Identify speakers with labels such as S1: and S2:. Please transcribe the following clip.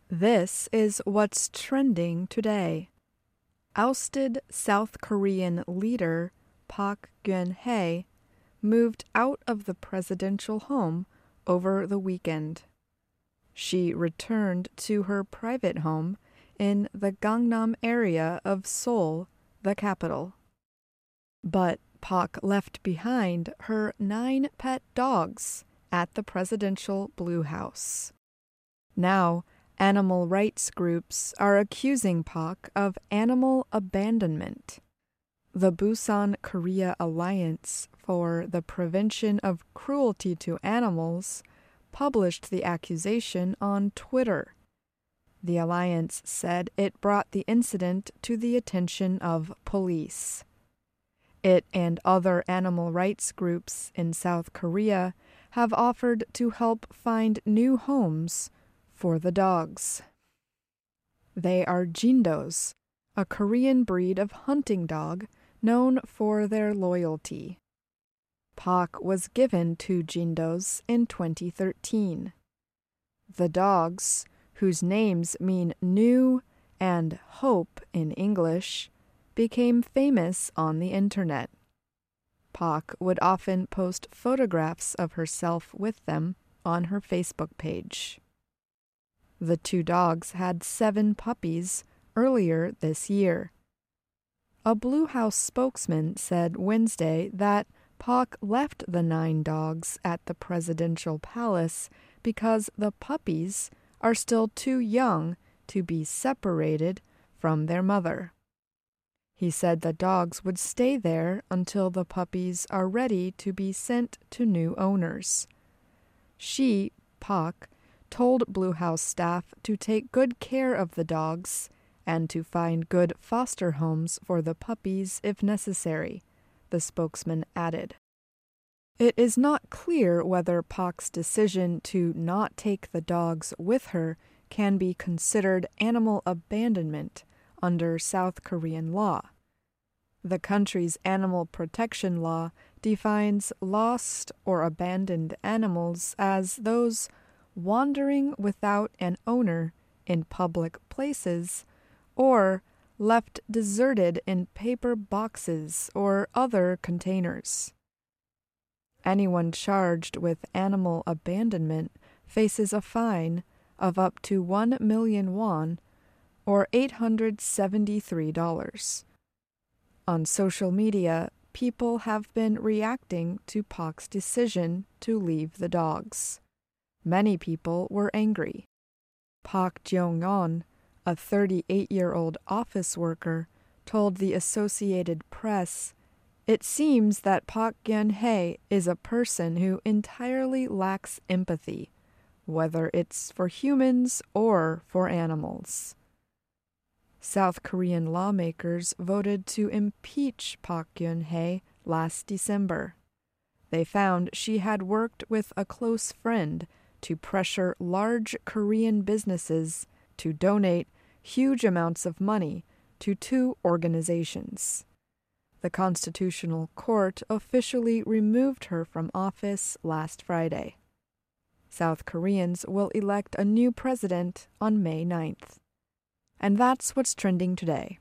S1: This is what's trending today. Ousted South Korean leader Park Geun-hye moved out of the presidential home over the weekend. She returned to her private home in the Gangnam area of Seoul, the capital. But Park left behind her 9 pet dogs at the presidential Blue House. Now, animal rights groups are accusing Park of animal abandonment. The Busan Korea Alliance for the Prevention of Cruelty to Animals published the accusation on Twitter. The alliance said it brought the incident to the attention of police. It and other animal rights groups in South Korea have offered to help find new homes for the dogs. They are Jindos, a Korean breed of hunting dog known for their loyalty. Park was given 2 Jindos in 2013. The dogs, whose names mean new and hope in English, became famous on the internet. Park would often post photographs of herself with them on her Facebook page. The 2 dogs had 7 puppies earlier this year. A Blue House spokesman said Wednesday that Park left the 9 dogs at the presidential palace because the puppies are still too young to be separated from their mother. He said the dogs would stay there until the puppies are ready to be sent to new owners. She, Park, told Blue House staff to take good care of the dogs and to find good foster homes for the puppies if necessary, the spokesman added. It is not clear whether Park's decision to not take the dogs with her can be considered animal abandonment under South Korean law. The country's animal protection law defines lost or abandoned animals as those wandering without an owner in public places or left deserted in paper boxes or other containers. Anyone charged with animal abandonment faces a fine of up to 1 million won, or $873. On social media, people have been reacting to Park's decision to leave the dogs. Many people were angry. Park Jong-on, a 38-year-old office worker, told the Associated Press, "It seems that Park Geun-hye is a person who entirely lacks empathy, whether it's for humans or for animals." South Korean lawmakers voted to impeach Park Geun-hye last December. They found she had worked with a close friend to pressure large Korean businesses to donate huge amounts of money to 2 organizations. The Constitutional Court officially removed her from office last Friday. South Koreans will elect a new president on May 9th. And that's what's trending today.